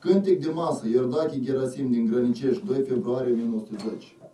Cântec de masă, Iordache Gerasim din Grănicești, 2 februarie 1910.